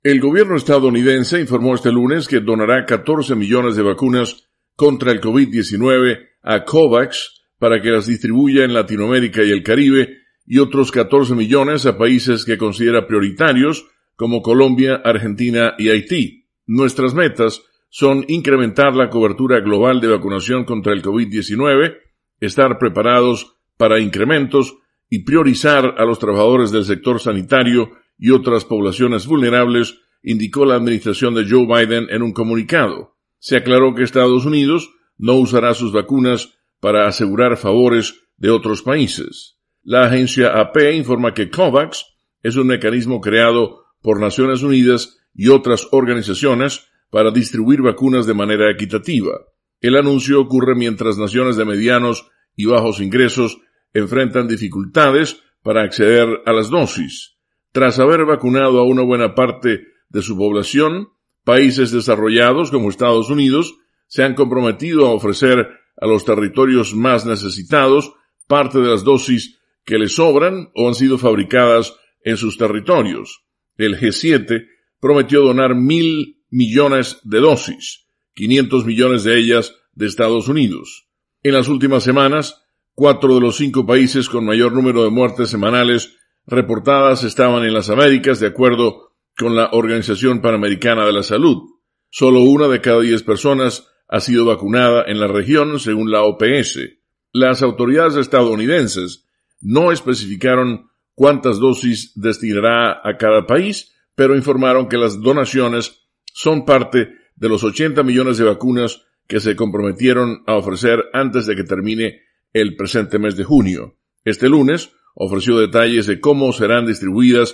El gobierno estadounidense informó este lunes que donará 14 millones de vacunas contra el COVID-19 a COVAX para que las distribuya en Latinoamérica y el Caribe y otros 14 millones a países que considera prioritarios como Colombia, Argentina y Haití. Nuestras metas son incrementar la cobertura global de vacunación contra el COVID-19, estar preparados para incrementos y priorizar a los trabajadores del sector sanitario y otras poblaciones vulnerables, indicó la administración de Joe Biden en un comunicado. Se aclaró que Estados Unidos no usará sus vacunas para asegurar favores de otros países. La agencia AP informa que COVAX es un mecanismo creado por Naciones Unidas y otras organizaciones para distribuir vacunas de manera equitativa. El anuncio ocurre mientras naciones de medianos y bajos ingresos enfrentan dificultades para acceder a las dosis. Tras haber vacunado a una buena parte de su población, países desarrollados como Estados Unidos se han comprometido a ofrecer a los territorios más necesitados parte de las dosis que les sobran o han sido fabricadas en sus territorios. El G7 prometió donar 1.000 millones de dosis, 500 millones de ellas de Estados Unidos. En las últimas semanas, 4 de los 5 países con mayor número de muertes semanales reportadas estaban en las Américas, de acuerdo con la Organización Panamericana de la Salud. Solo 1 de cada 10 personas ha sido vacunada en la región, según la OPS. Las autoridades estadounidenses no especificaron cuántas dosis destinará a cada país, pero informaron que las donaciones son parte de los 80 millones de vacunas que se comprometieron a ofrecer antes de que termine el presente mes de junio. Este lunes ofreció detalles de cómo serán distribuidas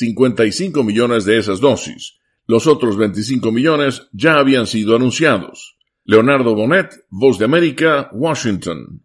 55 millones de esas dosis. Los otros 25 millones ya habían sido anunciados. Leonardo Bonet, Voz de América, Washington.